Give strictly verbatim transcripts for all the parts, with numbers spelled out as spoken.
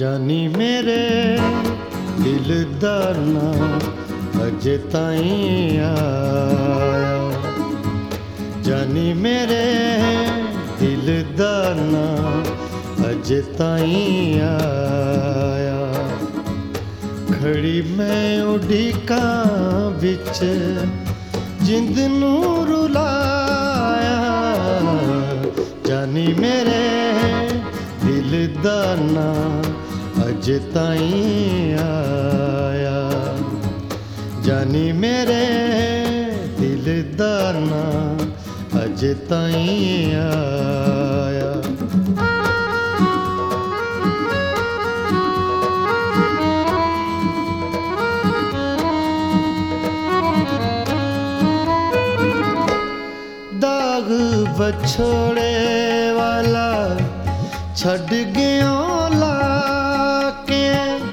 जानी मेरे दिल दा ना अजे ताईं आया, जानी मेरे दिल दा ना अजे ताईं आया। खड़ी मैं उड़ीकां विच जिंद नूं रुलाया, जानी मेरे दिल दा ना अजे ताईं आया, जानी मेरे दिल दा ना अजे ताईं आया। दाग बछोड़े वाला छड़ गया लाके,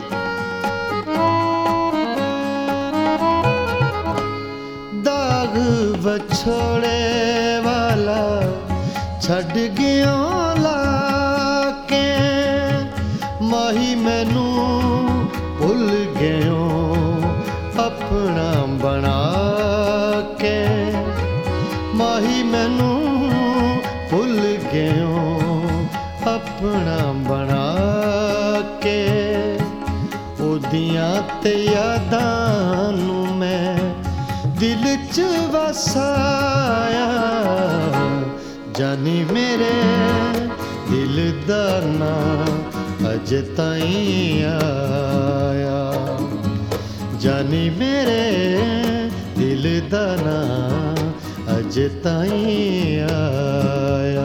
दाग बछोड़े वाला छड़ गया लाके, माही मैनू भुल गयो अपना बना के, माही मैनू भुल गयो अपना बना के। ओदियां ते यादां नूं मैं दिल च वसाया, जानी मेरे दिल दा ना अजे ताईं आया, जानी मेरे दिल दा ना अजे ताईं आया।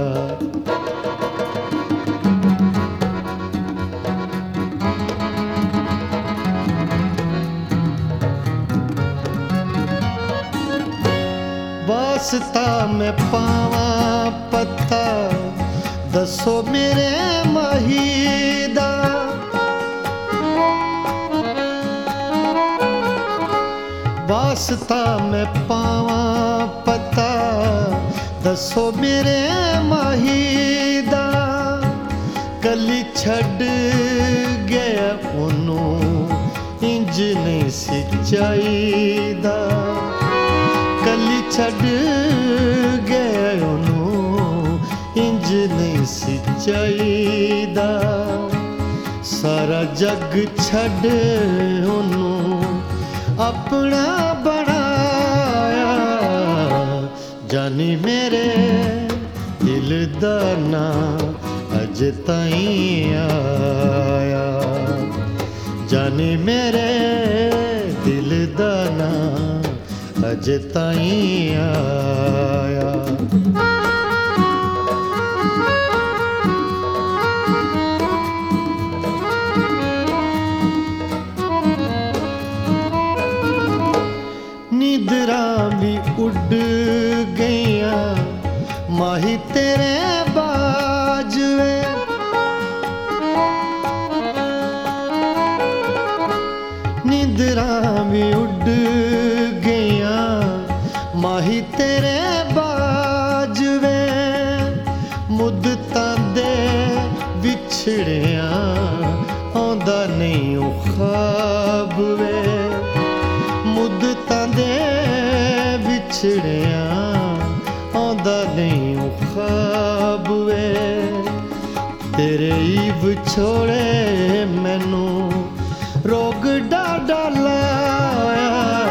वास्ता मैं पावा पत्ता दसो मेरे माहीदा, वास्ता मैं पावा पत्ता दसो मेरे माहीदा। कली छड़ गया ओनू इंज नहीं सी चाहीदा, कली छड़ गया ओनू इंज नहीं सी चाहीदा। सारा जग छड़ ओनू अपना बनाया, जानी मेरे दिल दा ना अजे ताईं आया, जानी मेरे दिल दा ना अजे ताईं आया। नींदरां भी उड़ गईयां माही तेरे बाजवे, नींदरां भी उड़ गईयां माही तेरे बाजवे। मुद्दतां दे विछड़ियां आंदा नहीं ओ ख्वाब वे, मुद्दतां दे विछड़ियां आंदा नहीं ओ ख्वाब वे। तेरे ई विछोड़े मैनू रोग डाडा लाया,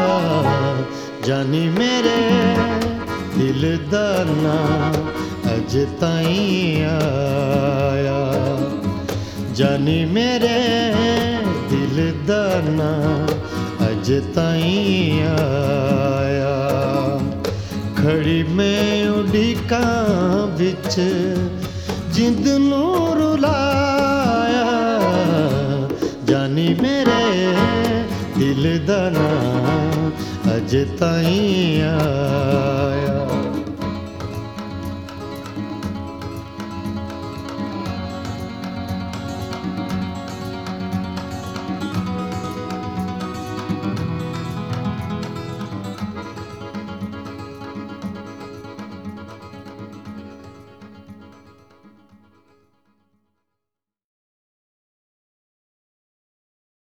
जानी मेरे दिल दा ना अजे ताईं आया, जानी मेरे दिल दा ना अजे ताईं आया। खड़ी मैं उड़ीकां विच जिंद नूं रुलाया, जानी मेरे दिल दा ना अजे ताईं आया।